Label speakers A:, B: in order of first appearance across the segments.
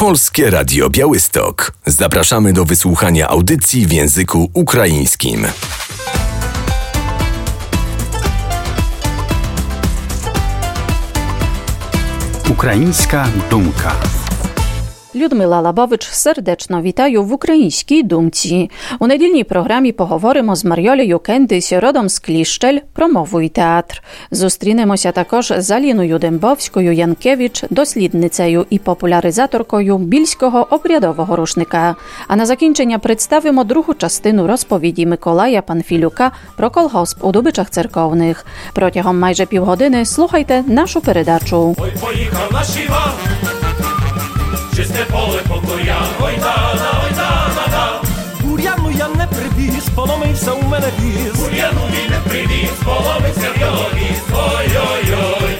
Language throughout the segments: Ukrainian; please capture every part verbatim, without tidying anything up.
A: Polskie Radio Białystok. Zapraszamy do wysłuchania audycji w języku ukraińskim.
B: Українська думка.
C: Людмила Лабович сердечно вітаю в українській думці. У недільній програмі поговоримо з Мар'йолею Кендись, родом з Кліщель, про мову і театр. Зустрінемося також з Аліною Дембовською-Янкевич, дослідницею і популяризаторкою більського обрядового рушника. А на закінчення представимо другу частину розповіді Миколая Панфілюка про колгосп у Дубичах Церковних. Протягом майже півгодини слухайте нашу передачу.
D: Ой, поїхав наш Іван, чисте поле покоя, ой да-да, ой да-да-да.
E: Бур'яну я не привіз, поломився у мене віз.
D: Бур'яну він не привіз, поломився в його віз, ой-ой-ой.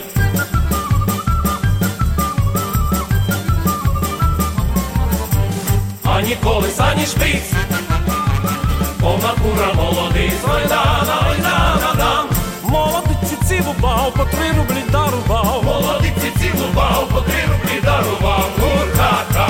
D: Ані колес, ані шпиць, повна кура молодиць, ой да-да, ой да-да-да.
E: Молодиці цілу бав, по три рублі дарував.
D: Молодиці цілу бав, по три рублі дарував, ур-ха-ха.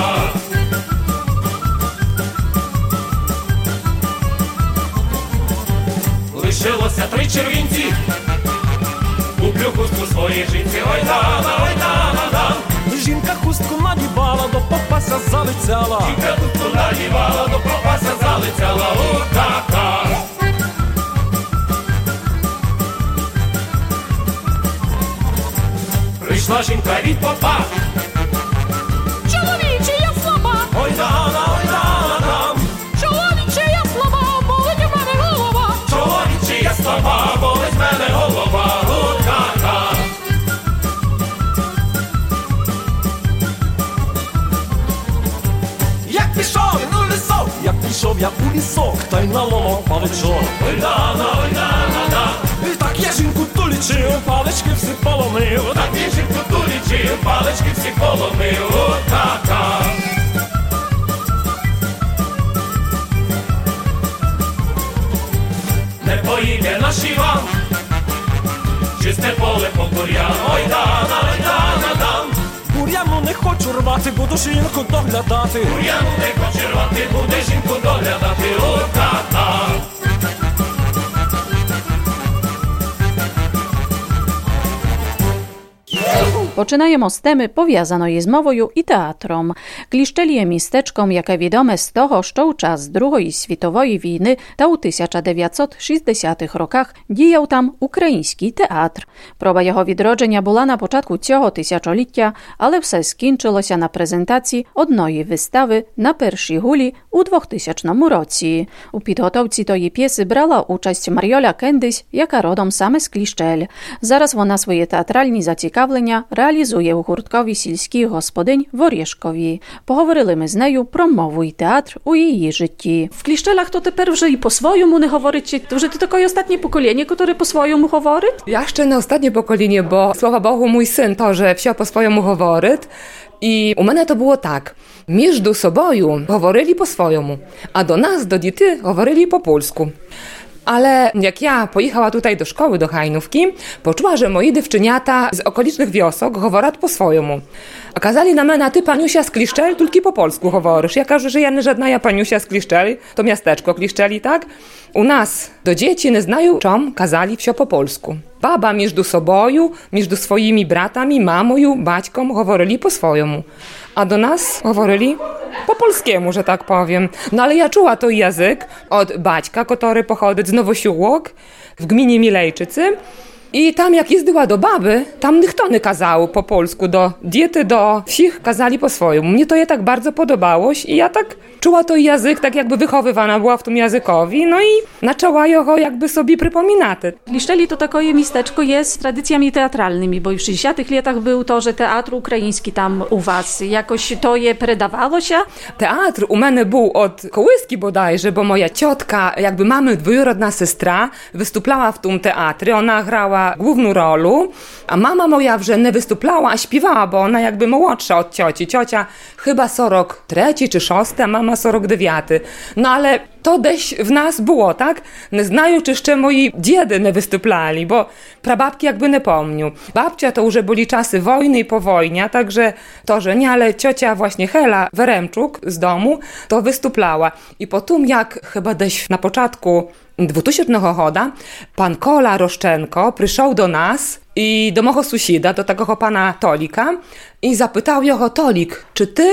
D: Лишилося три червінці, куплю хустку своїй жінці, ой да-да, ой да-да-да.
E: Жінка хустку надівала, до попася залицяла.
D: Жінка хустку надівала, до попася залицяла, ур-ха-ха. Прийшла жінка від попа.
F: Чоловіче, я слаба!
D: Ой да-да, ой да-да.
F: Чоловіче, я слаба, болить у мене голова!
D: Чоловіче, я слаба, болить мене голова, ур-ха-ха.
E: Як пішов він у лісок, як пішов я у лісок, та й наломав паличок.
D: Ой да-да, ой да-да-да.
E: І так я жінку долічив, палички всі поломив.
D: Так він жінку тулічив, палички всі поломив, ур-ха-ха. Не поїде наш Іван, чисте поле покоря, ой да-да, ой да-да-да.
E: Бур'яну не хочу рвати, буду жінку доглядати.
D: Бур'яну не хоче рвати, буде жінку доглядати, ур-ха-ха.
C: Починаємо з теми, пов'язаної з мовою і театром. Кліщель є містечком, яке відоме з того, що у час Другої світової війни та у тисяча дев'ятсот шістдесятих роках діяв там український театр. Проба його відродження була на початку цього тисячоліття, але все скінчилося на презентації одної вистави на першій гулі у двохтисячному році. У підготовці тої п'єси брала участь Мар'йоля Кендись, яка родом саме з Кліщель. Зараз вона свої театральні зацікавлення реалізує у гурткові сільських господинь в Орєшкові. Поговорили ми з нею про мову і театр у її житті.
G: В Кліщелях то тепер вже і по-своєму не говорить, чи to вже ти таке останнє покоління, яке по-своєму говорить?
H: Ja ще не останнє покоління, бо, слава Богу, мій син теж все по-своєму говорить. І у мене то було так. Між собою говорили по-своєму, а до нас, до дітей, говорили по-польsku. Ale jak ja pojechała tutaj do szkoły, do Hajnówki, poczuła, że moi dziewczyniata z okolicznych wiosok говорять po swojemu. A kazali na mnie, ty paniusia z Kliszczeli, tylko po polsku говориш. Ja кажу, że ja nie żadna ja paniusia z Kliszczeli, to miasteczko Kliszczeli, tak? U nas do dzieci nie znają, czym kazali wsio po polsku. Baba między sobą, między swoimi bratami, mamą, baćką говорили po swojemu. A do nas говорили po polskiemu, że tak powiem. No ale ja czuła to język od baćka, który pochodzi z Nowosiłok w gminie Milejczycy. I tam jak jeździła do baby, tam ніхто не казав po polsku, do diety, do wsich kazali po swojemu. Mnie to je tak bardzo podobało i ja tak czuła to język, tak jakby wychowywana była w tym językowi, no i zaczęła jego jakby sobie przypominać.
G: Kliszczeli to takie miasteczko jest z tradycjami teatralnymi, bo już w sześćdziesiątych latach był to, że teatr ukraiński tam u was. Jakoś to je predawało się?
H: Teatr u mnie był od kołyski bodajże, bo moja ciotka, jakby mamy dwurodna sestra, wystąpiła w tym teatrze, ona grała główną rolę, a mama moja wrze nie wystąpiła, a śpiewała, bo ona jakby młodsza od cioci. Ciocia chyba сорок третій czy szósty, a mama сорок дев'ятий. No ale to deś w nas było, tak? Nie znają, czy jeszcze moi dziedy nie występowali, bo prababki jakby nie pomniu. Babcia to już byli czasy wojny i po wojnie, także to, że nie, ale ciocia właśnie Hela Weremczuk z domu to występowała. I potem jak chyba deś na początku dwutysięcznego choda, pan Kola Roszczenko przyszedł do nas i do mojego sąsiada, do takiego pana Tolika i zapytał jego: Tolik, czy ty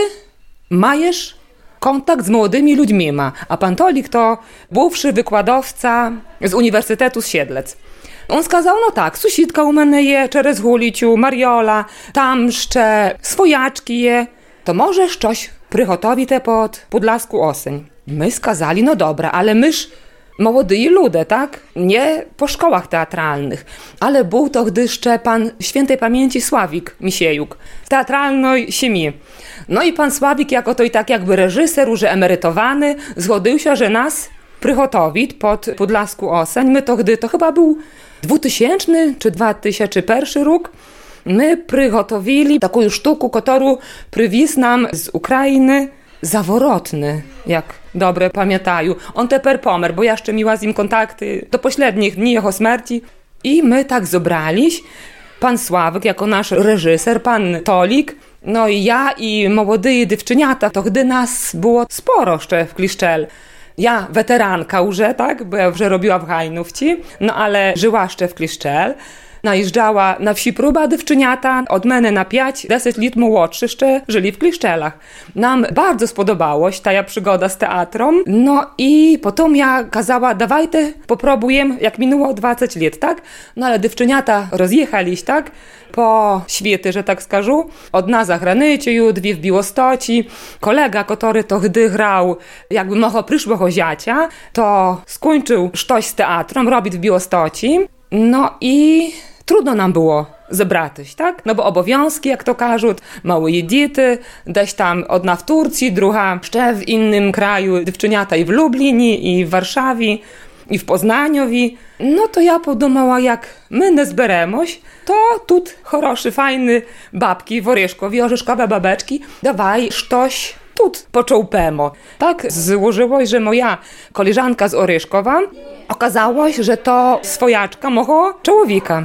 H: majesz kontakt z młodymi ludźmi? Ma? A pan Tolik to bywszy wykładowca z Uniwersytetu z Siedlec. On skazał: no tak, sąsiadka u mnie je, Czerez Huliciu, Mariola, tam jeszcze swojaczki je, to możesz coś przygotowić pod Podlasku oseń. My skazali: no dobra, ale myż młody ludzie, tak? Nie po szkołach teatralnych, ale był to gdy jeszcze pan świętej pamięci Sławik Misiejuk z teatralnej siemi. No i pan Sławik jako to i tak jakby reżyser, już emerytowany, zgodził się, że nas przygotowić pod Podlasku oseń. My to gdy, to chyba był dwutysięczny czy dwa tysiące pierwszy rok, my przygotowili taką sztukę, którą przywiózł nam z Ukrainy Zaworotny, jak dobre pamiętają. On teper pomer, bo ja jeszcze miała z nim kontakty do pośrednich dni jego śmierci. I my tak zebraliśmy, pan Sławek jako nasz reżyser, pan Tolik, no i ja i młode dziewczyniata, to gdy nas było sporo jeszcze w Kliszczel. Ja weteranka już, tak, bo ja już robiła w Hajnówci, no ale żyła jeszcze w Kliszczel. Najeżdżała na wsi próba dziewczyniata, od mnie na pięć, deset lat młodszy jeszcze żyli w Kliszczelach. Nam bardzo spodobało się ta przygoda z teatrem, no i potem ja kazała: dawajcie, popróbujemy, jak minęło dwadzieścia lat, tak? No ale dziewczyniata rozjechaliś, tak? Po świecie, że tak skażu. Od nas za granicę, dwie w Biłostoci. Kolega, który to gdy grał, jakby mogo przyszłego ziacia, to skończył coś z teatrem, robić w Biłostoci. No i trudno nam było zebrać, tak? No bo obowiązki, jak to każą, małe dzieci, gdzieś tam jedna w Turcji, druga jeszcze w innym kraju, dziewczyniata i w Lublinie, i w Warszawie, i w Poznaniowi. No to ja podumała, jak my nie zberemoś, to tu choroszy, fajny babki w Orzeszkowi, orzeszkowe babeczki, dawaj coś tut począłpemo. Tak złożyło, że moja koleżanka z Orzeszkowa okazało się, że to swojaczka mojego człowieka.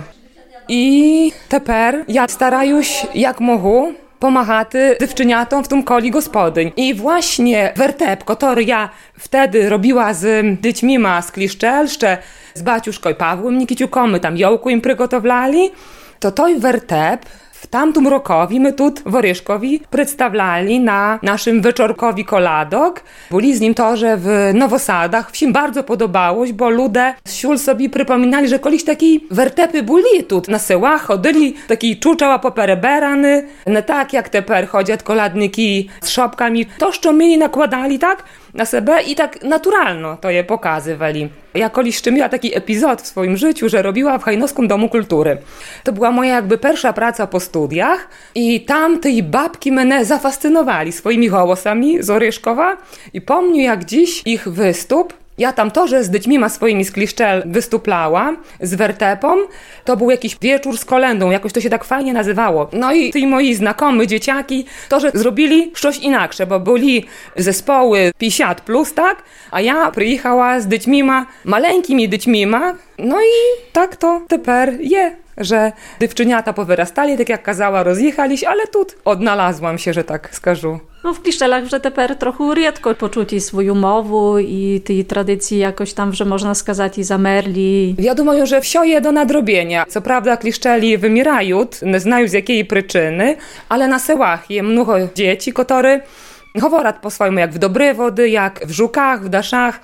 H: I teper ja staraję się jak mogę pomagać dziewczyniatom w tym koli gospodyń. I właśnie wertep, który ja wtedy robiła z dziećmi z Kliszczel, jeszcze z baciuszką Pawłem Nikiciuką, my tam jołku im przygotowali, to toj wertep w tamtym rokowi my tu w Orzeszkowi przedstawiali na naszym wieczorkowi koladok. Byli z nim to, że w Nowosadach wsim bardzo podobało, bo ludzie z siul sobie przypominali, że kiedyś taki wertepy byli tu na sełach, chodzili taki czuczała popereberany, nie tak jak teper chodzą koladniki z szopkami. To, co mieli, nakładali tak na siebie i tak naturalno to je pokazywali. Ja kiedyś jeszcze miała taki epizod w swoim życiu, że robiła w Hajnowskim Domu Kultury. To była moja jakby pierwsza praca po studiach i tam tej babki mnie zafascynowali swoimi głosami z Orzeszkowa i pomnę jak dziś ich występ. Ja tam to, że z dziećmi swoimi z Kliszczel wystąpiła z wertepą, to był jakiś wieczór z kolendą, jakoś to się tak fajnie nazywało. No i ci moi znakomi dzieciaki, to, że zrobili coś inaczej, bo byli zespoły pięćdziesiąt plus, tak? A ja przyjechała z dziećmi, maleńkimi dziećmi, no i tak to teper je, że dziewczyniata powyrastali, tak jak kazała, rozjechaliś, ale tu odnalazłam się, że tak skażu.
G: No w Kliszczelach, że teper trochę riedko poczuci swoją mowę i tej tradycji jakoś tam, że można skazać i zamerli.
H: Ja думаю, że wsio je do nadrobienia. Co prawda Kliszczeli wymierają, nie znają z jakiej przyczyny, ale na sełach je mnogo dzieci, które mówią po swojemu, jak w Dobre Wody, jak w Żukach, w Daszach.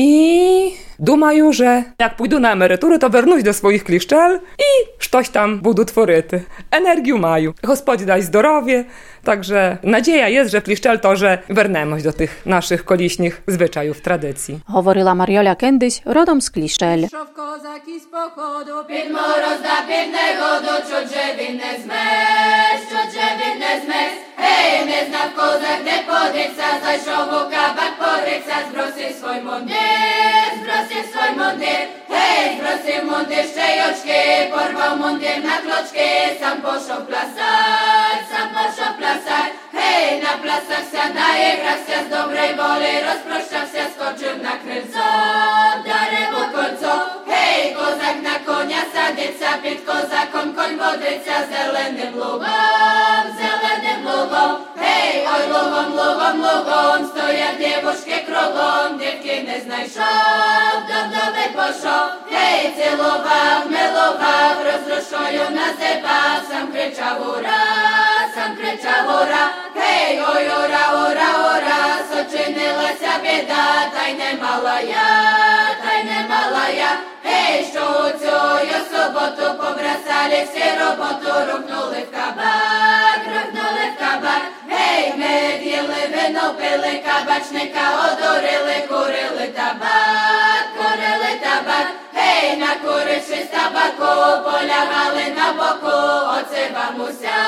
H: I dumają, że jak pójdą na emeryturę, to wernąć do swoich Kliszczel i coś tam będą tworyty. Energię mają. Gospodzie daj zdrowie. Także nadzieja jest, że w Kliszczel to, że wernemos do tych naszych koliśnych zwyczajów, tradycji.
C: Hovoryla Mariola Kendyś, rodom z Kliszczel.
F: Szów kozaki z pochodu, pięć moroz da pięknego do co drzewinne zmesz, co drzewinne zmesz. Hej, nie znam kozak, nie podryca, zaś owo kabak podryca, zbrosy swój mundyr, zbrosy swój mundyr. Hej, zbrosy mundyr, szczejoczki, porwał mundyr na kloczki, sam poszł plasać, sam poszł plasać. Hej, na plasach się daje, gra się z dobrej woli, rozproszczał się, skoczył na kryj. дівушки кругом, дівки не знайшов, до вдови пішов. Гей, цілував, милував, розрушою називав, сам кричав ура, сам кричав ура. Гей, ой, ура, ура, ура, сочинилася біда, та й не мала я, та й не мала я. Гей, що у цю суботу побросали всі роботу, рухнули в кабак, рухнули в кабак. Гей, ми їли, вино пили, кабачника одурили, курили табак, курили табак. Гей, накурившись табаку, полягали на боку, оце вам уся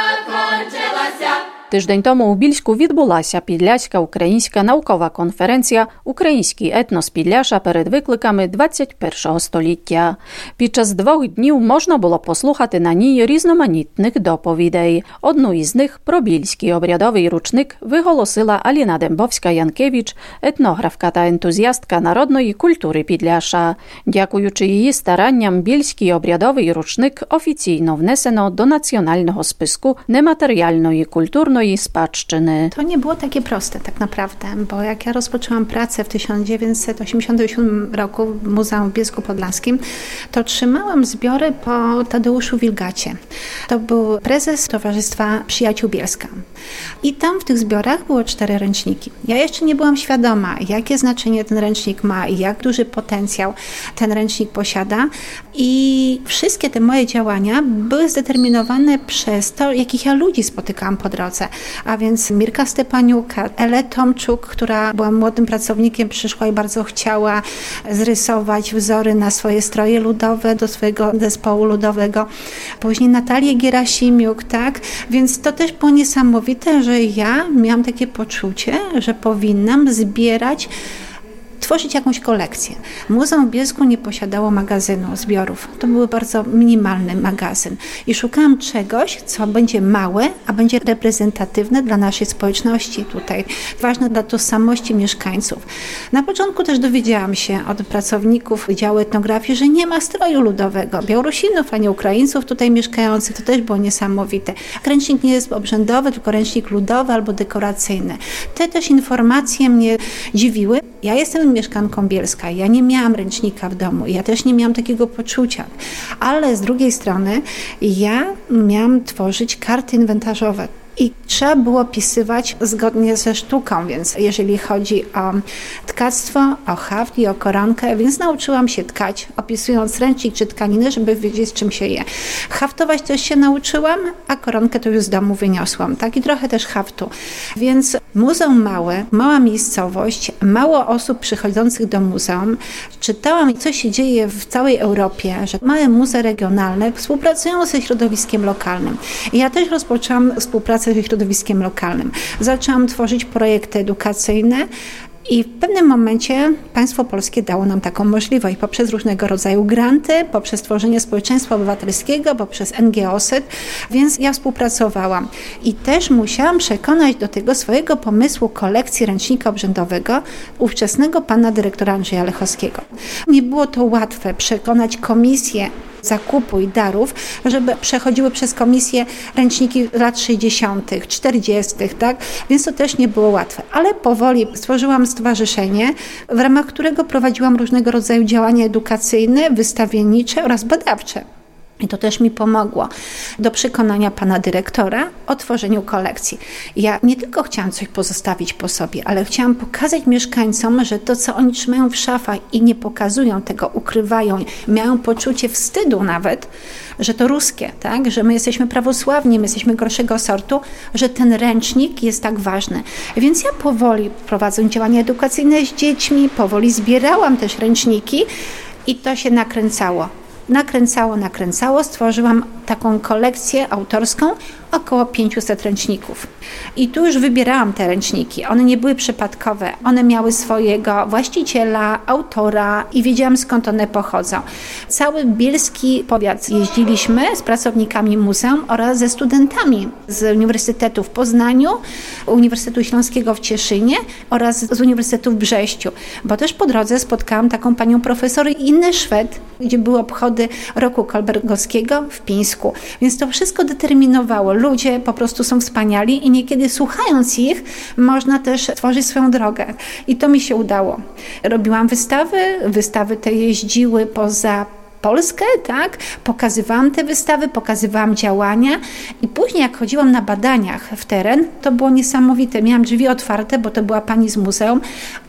F: кончилася.
C: Тиждень тому у Більську відбулася Підляська українська наукова конференція «Український етнос Підляша перед викликами двадцять першого століття». Під час двох днів можна було послухати на ній різноманітних доповідей. Одну із них про більський обрядовий ручник виголосила Аліна Дембовська-Янкевич, етнографка та ентузіастка народної культури Підляша. Дякуючи її старанням, більський обрядовий ручник офіційно внесено до національного списку немаterialnej kulturnej spадщини.
I: To nie było takie proste tak naprawdę, bo jak ja rozpoczęłam pracę w tysiąc dziewięćset osiemdziesiątym siódmym roku w Muzeum w Bielsku-Podlaskim, to trzymałam zbiory po Tadeuszu Wilgacie. To był prezes Towarzystwa Przyjaciół Bielska. I tam w tych zbiorach było cztery ręczniki. Ja jeszcze nie byłam świadoma, jakie znaczenie ten ręcznik ma i jak duży potencjał ten ręcznik posiada. I wszystkie te moje działania były zdeterminowane przez to, jakich ja ludzi spotykałam po drodze. A więc Mirka Stepaniuka, Elę Tomczuk, która była młodym pracownikiem, przyszła i bardzo chciała zrysować wzory na swoje stroje ludowe do swojego zespołu ludowego. Później Natalię Gierasimiuk, tak? Więc to też było niesamowite, że ja miałam takie poczucie, że powinnam zbierać, tworzyć jakąś kolekcję. Muzeum w Bielsku nie posiadało magazynu zbiorów. To był bardzo minimalny magazyn. I szukałam czegoś, co będzie małe, a będzie reprezentatywne dla naszej społeczności tutaj. Ważne dla tożsamości mieszkańców. Na początku też dowiedziałam się od pracowników Wydziału Etnografii, że nie ma stroju ludowego. Białorusinów, a nie Ukraińców tutaj mieszkających. To też było niesamowite. Ręcznik nie jest obrzędowy, tylko ręcznik ludowy albo dekoracyjny. Te też informacje mnie dziwiły. Ja jestem mieszkanką Bielska, ja nie miałam ręcznika w domu, ja też nie miałam takiego poczucia, ale z drugiej strony ja miałam tworzyć karty inwentarzowe. I trzeba było pisywać zgodnie ze sztuką, więc jeżeli chodzi o tkactwo, o haft i o koronkę, więc nauczyłam się tkać, opisując ręcznik czy tkaninę, żeby wiedzieć, z czym się je. Haftować też się nauczyłam, a koronkę to już z domu wyniosłam, tak? I trochę też haftu. Więc muzeum małe, mała miejscowość, mało osób przychodzących do muzeum. Czytałam, co się dzieje w całej Europie, że małe muzea regionalne współpracują ze środowiskiem lokalnym. I ja też rozpoczęłam współpracę ze środowiskiem lokalnym. Zaczęłam tworzyć projekty edukacyjne i w pewnym momencie państwo polskie dało nam taką możliwość poprzez różnego rodzaju granty, poprzez tworzenie społeczeństwa obywatelskiego, poprzez N G O S Y, więc ja współpracowałam. I też musiałam przekonać do tego swojego pomysłu kolekcji ręcznika obrzędowego ówczesnego pana dyrektora Andrzeja Lechowskiego. Nie było to łatwe przekonać komisję zakupu i darów, żeby przechodziły przez komisję ręczniki lat sześćdziesiątych, czterdziestych, tak? Więc to też nie było łatwe. Ale powoli stworzyłam stowarzyszenie, w ramach którego prowadziłam różnego rodzaju działania edukacyjne, wystawiennicze oraz badawcze. I to też mi pomogło do przekonania pana dyrektora o tworzeniu kolekcji. Ja nie tylko chciałam coś pozostawić po sobie, ale chciałam pokazać mieszkańcom, że to, co oni trzymają w szafach i nie pokazują tego, ukrywają, mają poczucie wstydu nawet, że to ruskie, tak? Że my jesteśmy prawosławni, my jesteśmy gorszego sortu, że ten ręcznik jest tak ważny. Więc ja powoli prowadząc działania edukacyjne z dziećmi, powoli zbierałam też ręczniki i to się nakręcało. Nakręcało, nakręcało, stworzyłam taką kolekcję autorską, około pięćset ręczników. I tu już wybierałam te ręczniki. One nie były przypadkowe. One miały swojego właściciela, autora i wiedziałam, skąd one pochodzą. Cały bielski powiat jeździliśmy z pracownikami muzeum oraz ze studentami z Uniwersytetu w Poznaniu, Uniwersytetu Śląskiego w Cieszynie oraz z Uniwersytetu w Brześciu. Bo też po drodze spotkałam taką panią profesor Innę Szwed, gdzie były obchody roku kolbergowskiego w Pińsku. Więc to wszystko determinowało ludzie po prostu są wspaniali i niekiedy słuchając ich, można też tworzyć swoją drogę. I to mi się udało. Robiłam wystawy, wystawy te jeździły poza Polskę, tak? Pokazywałam te wystawy, pokazywałam działania i później jak chodziłam na badaniach w teren, to było niesamowite. Miałam drzwi otwarte, bo to była pani z muzeum,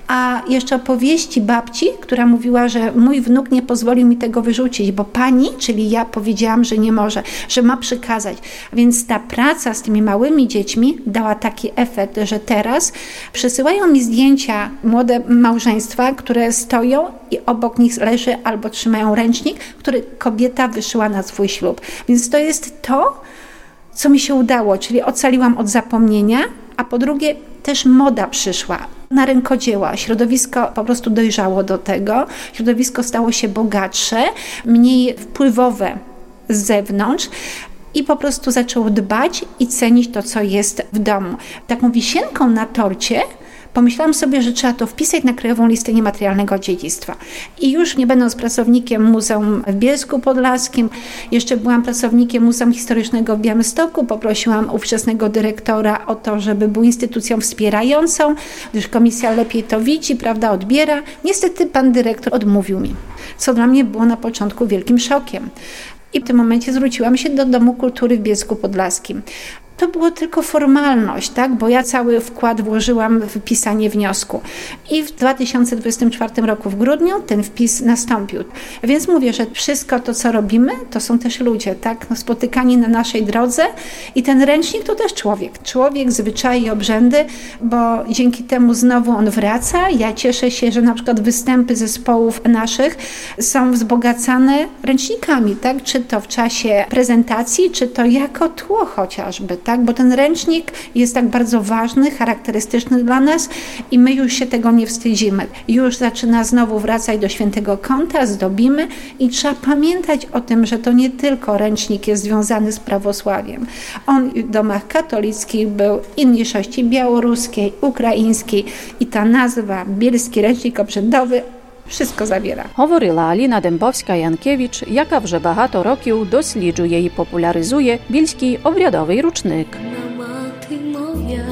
I: a jeszcze opowieści babci, która mówiła, że mój wnuk nie pozwolił mi tego wyrzucić, bo pani, czyli ja, powiedziałam, że nie może, że ma przykazać. Więc ta praca z tymi małymi dziećmi dała taki efekt, że teraz przesyłają mi zdjęcia młode małżeństwa, które stoją i obok nich leży albo trzymają ręcznik, który kobieta wyszyła na swój ślub. Więc to jest to, co mi się udało, czyli ocaliłam od zapomnienia, a po drugie też moda przyszła na rękodzieła. Środowisko po prostu dojrzało do tego. Środowisko stało się bogatsze, mniej wpływowe z zewnątrz i po prostu zaczęło dbać i cenić to, co jest w domu. Taką wisienką na torcie pomyślałam sobie, że trzeba to wpisać na Krajową Listę Niematerialnego Dziedzictwa. I już nie będąc pracownikiem Muzeum w Bielsku Podlaskim, jeszcze byłam pracownikiem Muzeum Historycznego w Białymstoku, poprosiłam ówczesnego dyrektora o to, żeby był instytucją wspierającą, gdyż komisja lepiej to widzi, prawda, odbiera. Niestety pan dyrektor odmówił mi, co dla mnie było na początku wielkim szokiem. I w tym momencie zwróciłam się do Domu Kultury w Bielsku Podlaskim. To było tylko formalność, tak? Bo ja cały wkład włożyłam w pisanie wniosku. I w dwa tysiące dwudziestym czwartym roku w grudniu ten wpis nastąpił. Więc mówię, że wszystko to, co robimy, to są też ludzie, tak? No, spotykani na naszej drodze i ten ręcznik to też człowiek. Człowiek, zwyczaje i obrzędy, bo dzięki temu znowu on wraca. Ja cieszę się, że na przykład występy zespołów naszych są wzbogacane ręcznikami, tak? Czy to w czasie prezentacji, czy to jako tło chociażby, tak? Bo ten ręcznik jest tak bardzo ważny, charakterystyczny dla nas i my już się tego nie wstydzimy. Już zaczyna znowu wracać do świętego kąta, zdobimy i trzeba pamiętać o tym, że to nie tylko ręcznik jest związany z prawosławiem. On w domach katolickich był i mniejszości białoruskiej, ukraińskiej i ta nazwa Bielski Ręcznik Obrzędowy wszystko zawiera.
C: Говорила Аліна Дембовська-Янкевич, яка вже багато років досліджує і популяризує більський обрядовий рушник.
J: Мати моя,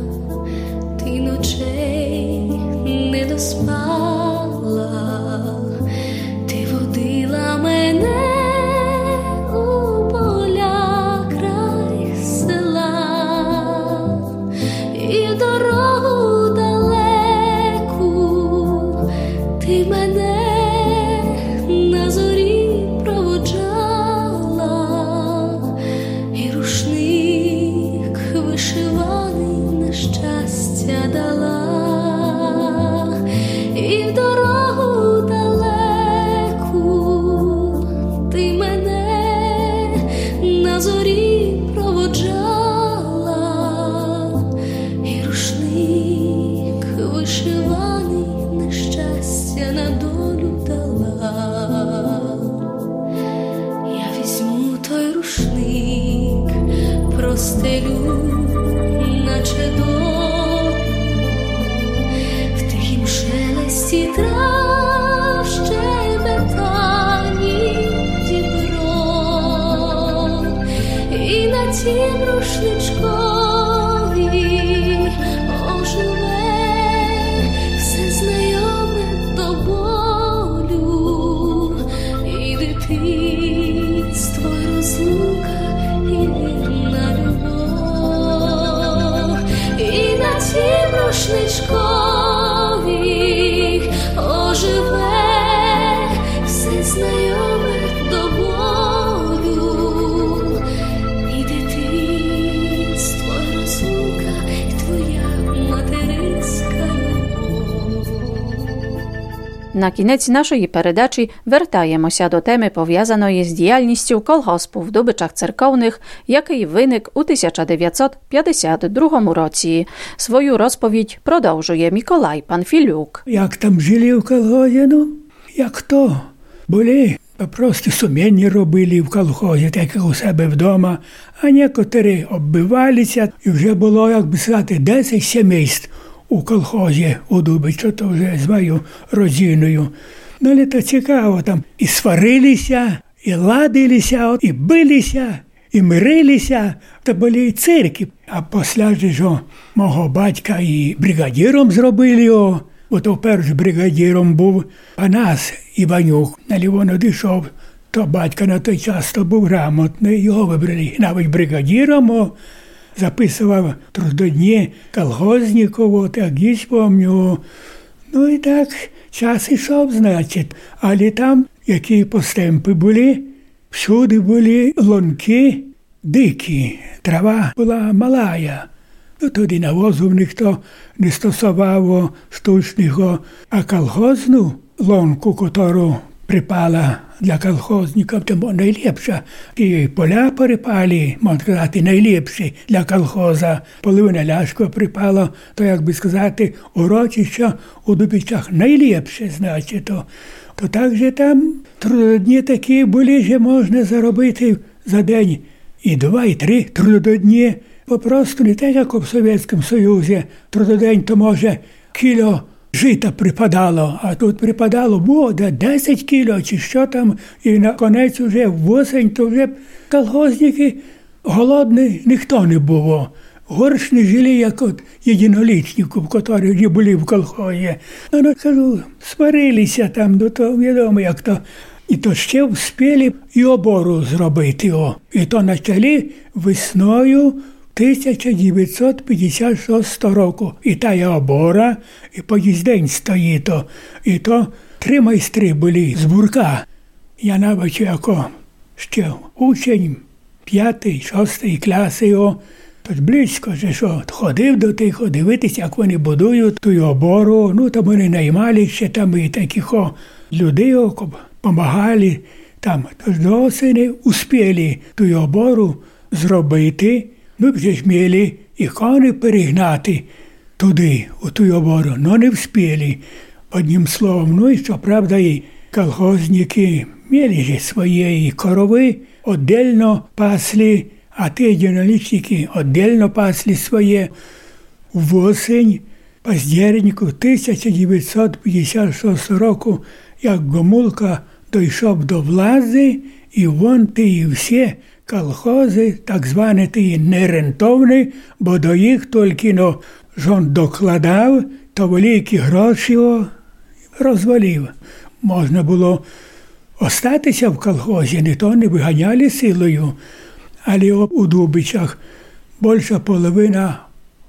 J: ти ночей не доспала, ти водила мене у поля край села, і в дорогу далеку ти мене на зорі проводжала, і рушник вишиваний на щастя дала, і в дорогу далеку ти мене на зорі проводжала, і рушник вишиваний на щастя на долю дала. Я візьму той рушник, простелю, наче долю, в тихім шелесті трав, щебетанні дібро, і на тім рушничкові оживе все знайоме до болю, і дитинство, і розлука, і вірна любов, і на тім рушничкові оживе все знайоме до болю, і дитинство, і розлука, і твоя материнська любов.
C: На кінець нашої передачі вертаємося до теми, пов'язаної з діяльністю колгоспу в Дубичах Церковних, який виник у тисяча дев'ятсот п'ятдесят другому році. Свою розповідь продовжує Миколай Панфілюк.
K: Як там жили в колгозі, ну, як то, були, просто сумєнні робили в колгозі, так як у себе вдома, а некоторі оббивалися, і вже було, як би сказати, десять сімейств у колхозі у Дубичах, то вже з моєю родиною. Ну, але то цікаво, там і сварилися, і ладилися, і билися, і мирилися, то були і цирки. А після ж мого батька і бригадіром зробили його. Ото перший бригадіром був Панас Іванюк. На Львові дійшов, то батько на той час то був грамотний, його вибрали навіть бригадіром. О, записував трудодні колгозників, так і пам'ятаю. Ну і так час ішов, значить. Але там, які постемпи були, всюди були лунки дикі, трава була малая. Ну, тоді навозу ніхто не стосував штучного, а колгозну лунку, яку припала для колхозників, тому найліпша. І поля перепали, можна сказати, найліпші для колхоза. Половина ляшка припала, то, як би сказати, урочища у Дубичах найліпше, значить. То, то так же там трудодні такі були, що можна заробити за день і два, і три трудодні. Попросту не так, як у Совєтському Союзі. Трудодень то, може, кіло жита припадало, а тут припадало буде десять кіло, чи що там, і на конець вже в осень, то вже колгозники голодні ніхто не було. Горш не жили, як от єдинолічників, які були в колхозі. Ну, кажу, сварилися там, до того відомо, як то. І то ще вспіли і обору зробити. О. І то почали весною тисяча дев'ятсот п'ятдесят шостого року. І та є обора, і по день стоїть. І то три майстри були з Бурка. Я навіть як ще учень п'ятий, шостий класи. О. Тож близько, що ходив до тих, дивитися, як вони будують ту обору. Ну, то вони наймали ще там і таких о, людей, допомагали там. Тож до осені успіли ту обору зробити. Ми вже ж мали і коні перегнати туди, у ту обору, але не вспіли. Одним словом, ну і що, правда, і колхозники мали ж свої корови, віддільно пасли, а ті єдинолічники віддільно пасли своє. В осень, паздєрнику тисяча дев'ятсот п'ятдесят шостого року, як Гомулка дійшов до влади, і вон ті всі колхози, так звані ті нерентовні, бо до їх тільки ну, жон докладав, то великі гроші о, розвалив. Можна було остатися в колхозі, ніхто не виганяли силою, але у Дубичах більша половина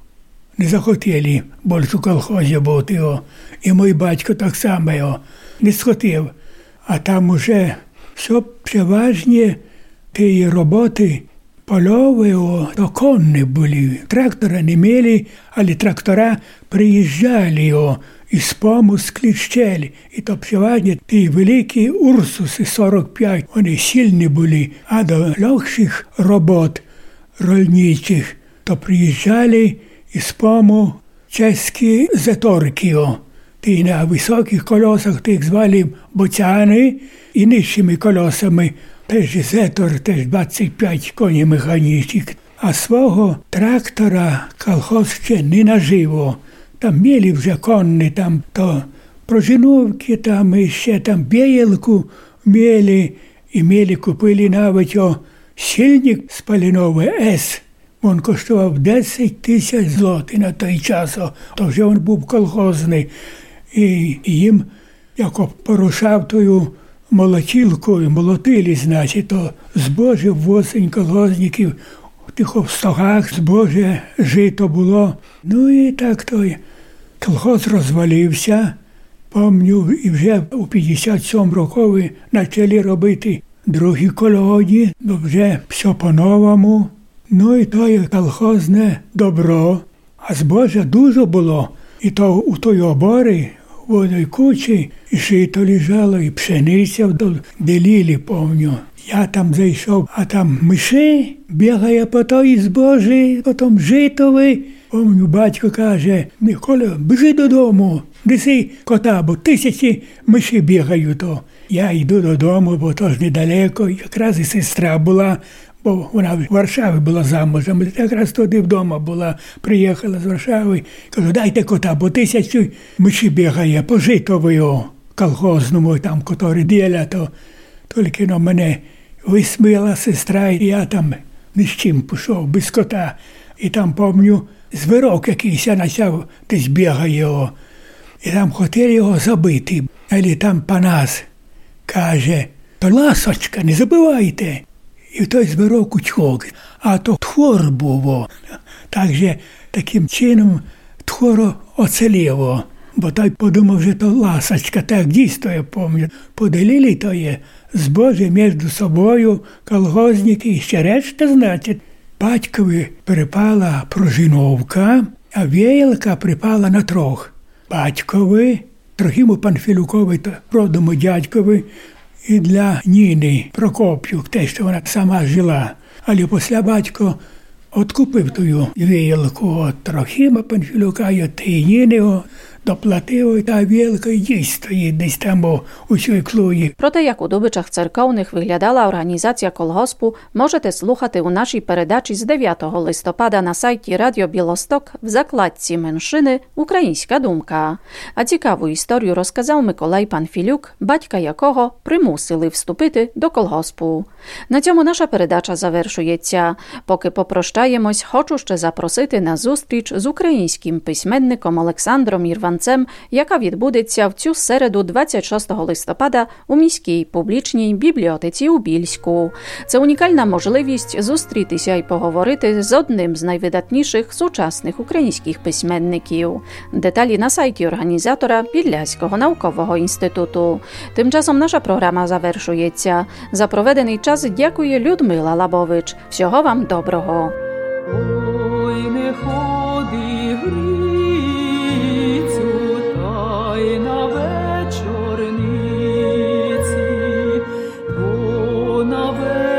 K: не захотіли більше в колхозі бути. О. І мій батько так само о, не схотів. А там уже все переважні ті роботи польові, то конні були. Трактора не мали, але трактора приїжджали о, із пому з Кліщель. І то переважні ті великі Урсуси сорок п'ять, вони сильні були. А до легших робот рольничих, то приїжджали із пому чеські заторки. О. Ті на високих колесах тих звали боцяни і нижчими колесами. Теж зетор, теж двадцять п'ять коней механічних. А свого трактора колхоз ще не наживо. Там мали вже конні, там то пружиновки, там і ще там біялку мали. І мали купили навіть о сильник спаліновий С. Він коштував десять тисяч злотих на той час. То вже він був колхозний. І їм, як порушав тою молотілкою, молотили, значить, то збожжя в осінь колгозників, тих в стогах збожжя жито було. Ну і так той колхоз розвалився. Пам'ятаю, і вже у п'ятдесят сьомому році почали робити другі колоді, ну вже все по-новому. Ну і то є колхозне добро, а збожжя дуже було. І то у той оборі, в одній кучі, і жито лежало, і пшениця делили, пам'ятаю. Я там зайшов, а там миші бігає по той збожжі, потім житовий. Пам'ятаю, батько каже: Микола, біжи додому, неси кота, бо тисячі миші бігають. Я йду додому, бо то ж недалеко, якраз і сестра була, бо вона в Варшаві була замужем, якраз туди вдома була, приїхала з Варшави. Кажу: дайте кота, бо тисячі миші бігає по житові колхозному, там, які ділять. Тільки на мене висміяла сестра, і я там ні з чим пішов, без кота. І там, пам'ятаю, звірок якийсь почав, десь бігає його. І там хотіли його забити. Але там Панас каже, то ласочка, не забивайте. І той звірок утік. А то твор був. Так же, таким чином твор оцеліло. Бо той подумав, що то ласочка. Так дійсно, я пам'ятаю. Поділили то є збожжя між собою, колгозники і ще решта, значить. Батькові припала пружиновка, а віялка припала на трох. Батькові, Трохиму Панфілюкові, родному дядькові, і для Ніни Прокоп'юк, те, що вона сама жила. Але після батько откупив ту віялку від Трохима Панфілюка, і від тієї Ніни доплатив, і та віялка і дійсно є десь там у цій клуї.
C: Про те, як у Дубичах церковних виглядала організація колгоспу, можете слухати у нашій передачі з дев'ятого листопада на сайті Радіо Білосток в закладці «Меншини. Українська думка». А цікаву історію розказав Миколай Панфілюк, батька якого примусили вступити до колгоспу. На цьому наша передача завершується. Поки попрощаємось, хочу ще запросити на зустріч з українським письменником Олександром Ірванцем, яка відбудеться в цю середу двадцять шостого листопада у міській публічній бібліотеці у Більську. Це унікальна можливість зустрітися і поговорити з одним з найвидатніших сучасних українських письменників. Деталі на сайті організатора Підляського наукового інституту. Тим часом наша програма завершується. За проведений час дякує Людмила Лабович. Всього вам доброго.
L: Ой, не ходи грицю, та й на вечорниці, бо на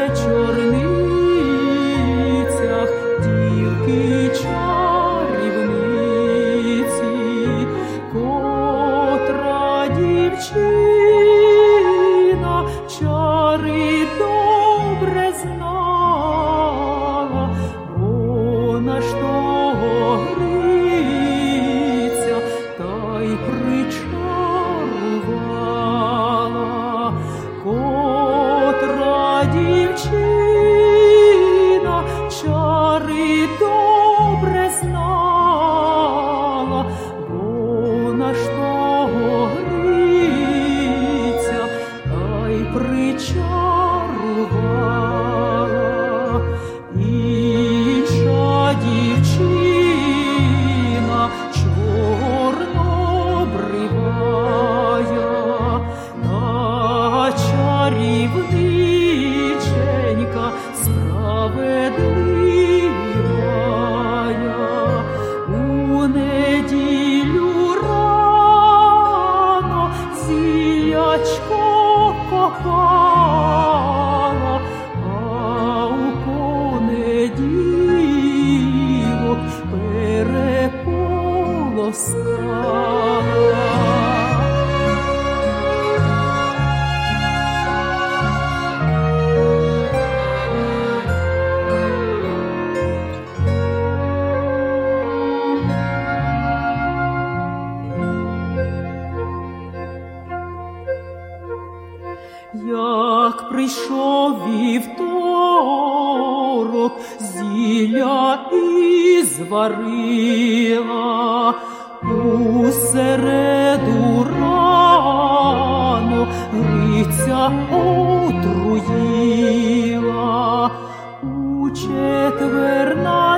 L: вечорницях дівки чарівниці, котра дівчина чари добре знала, на що гриця та й причарувала, котра дівчина чари добре знала, бо на що гриця та й причарувала. Інша дівчина чорнобривая, та чарівниченька справедливая, у неділю рано зілячко копала, а у понеділок переполоскала. Як прийшов вівторок, зілля і зварила, у середу рано гриця отруїла, у четвер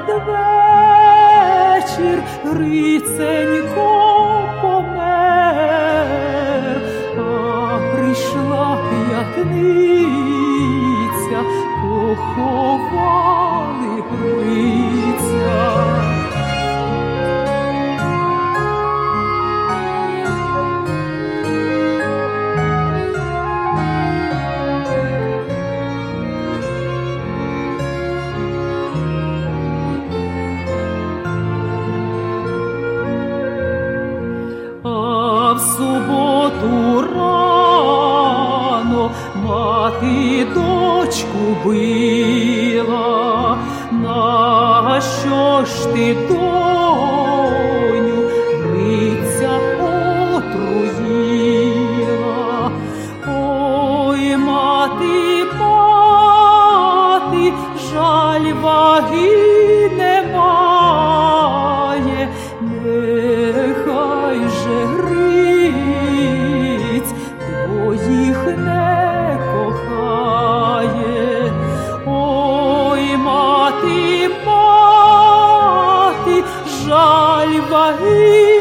L: надвечір гриценько помер, а прийшла п'ятниця, поховали гриця. А в суботу рано мати дочку била, на що ж ти, доню, гриця отруїла? Ой, мати, мати, жаль мати, жаль ваги.